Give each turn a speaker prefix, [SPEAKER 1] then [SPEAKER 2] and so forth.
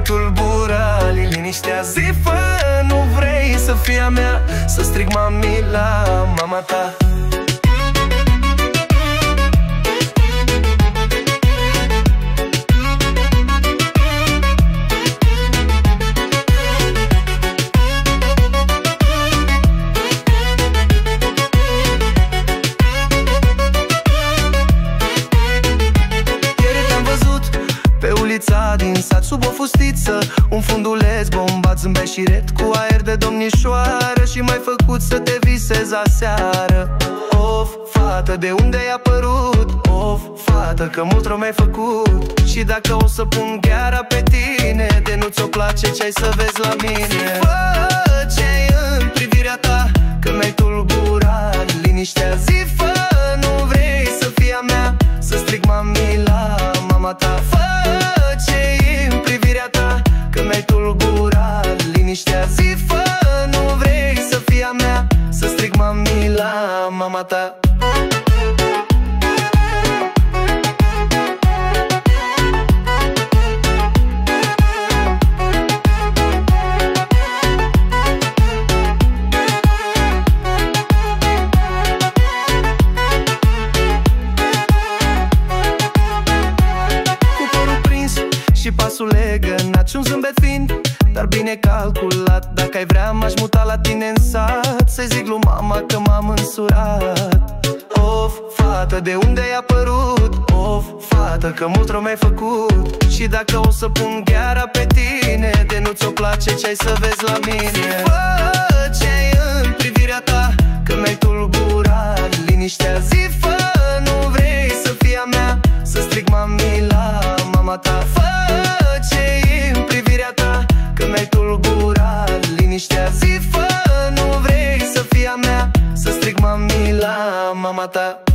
[SPEAKER 1] tulbura liniștea. Zi, fă, nu vrei să fii a mea, să strig mami la mama ta. Din sat, sub o fustiță, un funduleț bombat, zâmbea și ret, cu aer de domnișoară, și m-ai făcut să te visezi aseară. Of, fată, de unde ai apărut? Of, fată, că mult rău mi-ai făcut. Și dacă o să pun gheara pe tine, de nu ți-o place ce-ai să vezi la mine. Fă ce-ai în privirea ta, că mi-ai tulburat liniștea. Zi, fă, nu vrei să fii a mea, să strig mami la mama ta. Fă ce-i în privirea ta, că mi-ai tulburat liniștea. Zi, fă, nu vrei să fii a mea, să strig mami la mama ta. Și pasul legănat și un zâmbet fin, dar bine calculat. Dacă ai vrea m-aș muta la tine în sat, să-i zic lui mama că m-am însurat. Of, fată, de unde ai apărut? Of, fată, că mult rău mi-ai făcut. Și dacă o să pun gheara pe tine, de nu ți-o place ce-ai să vezi la mine. Fă ce-ai în privirea ta, că mi-ai tulburat liniștea. Zi, fă, nu vrei să fii a mea, să strig mami la mama ta. Fă ce-i în privirea ta, că mi-ai tulburat liniștea. Zi, fă, nu vrei să fii a mea, să strig mami la mama ta.